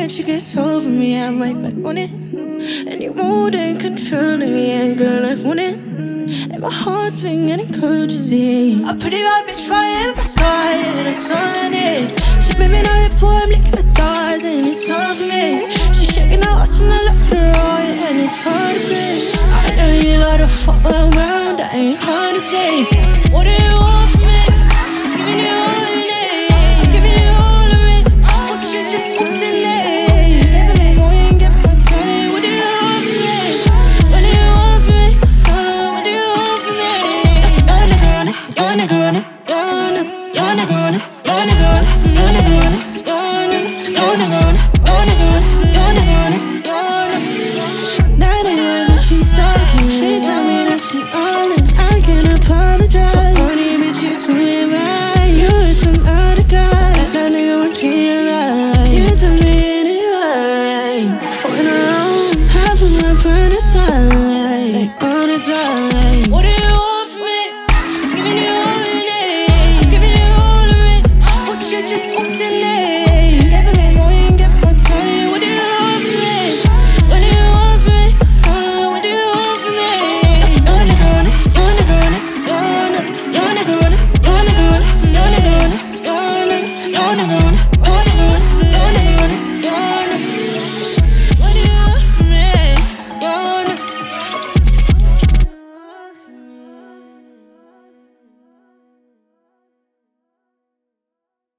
when she gets over me, I'm right back on it. And you more than controlling me, and girl, I want it. And my heart's been getting cold, you see. A pretty bad bitch right by side, and it's on it. She made me know it's warm, licking the thighs, and it's on for me. She's shaking her ass from the left to right, and it's hard to breathe. I know you like to fuck around, I ain't trying to say.